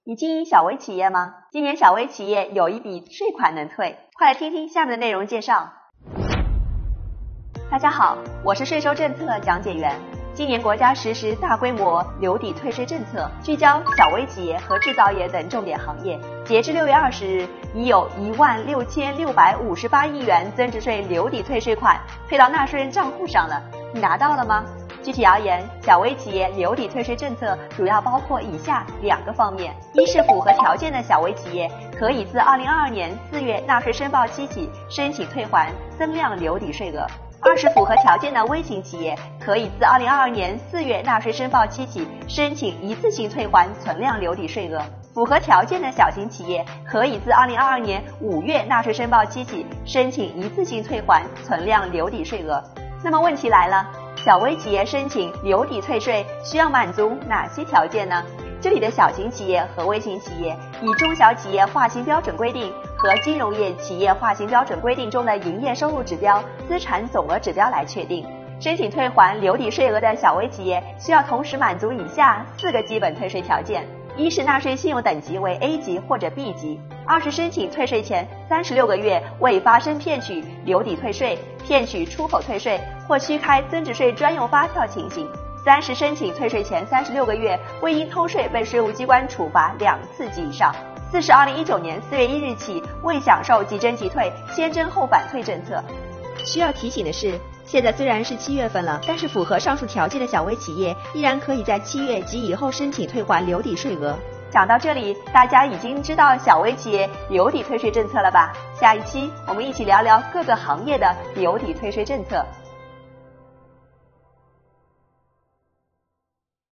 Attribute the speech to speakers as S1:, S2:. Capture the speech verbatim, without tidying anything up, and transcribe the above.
S1: 你经营小微企业吗？今年小微企业有一笔税款能退，快来听听下面的内容介绍。大家好，我是税收政策讲解员。今年国家实施大规模留抵退税政策，聚焦小微企业和制造业等重点行业。截至六月二十日，已有一万六千六百五十八亿元增值税留抵退税款退到纳税人账户上了，你拿到了吗？具体而言，小微企业留抵退税政策主要包括以下两个方面：一是符合条件的小微企业可以自二零二二年四月纳税申报期起申请退还增量留抵税额；二是符合条件的微型企业可以自二零二二年四月纳税申报期起申请一次性退还存量留抵税额。符合条件的小型企业可以自二零二二年五月纳税申报期起申请一次性退还存量留抵税额。那么问题来了，小微企业申请留抵退税需要满足哪些条件呢？这里的小型企业和微型企业以中小企业划型标准规定和金融业企业划型标准规定中的营业收入指标、资产总额指标来确定。申请退还留抵税额的小微企业需要同时满足以下四个基本退税条件：一是纳税信用等级为 A 级或者 B 级；二是申请退税前三十六个月未发生骗取留抵退税、骗取出口退税或虚开增值税专用发票情形；三是申请退税前三十六个月未因偷税被税务机关处罚两次及以上；四是二零一九年四月一日起未享受即征即退、先征后返退政策。需要提醒的是，现在虽然是七月份了，但是符合上述条件的小微企业依然可以在七月及以后申请退还留抵税额。讲到这里，大家已经知道小微企业留抵退税政策了吧？下一期我们一起聊聊各个行业的留抵退税政策。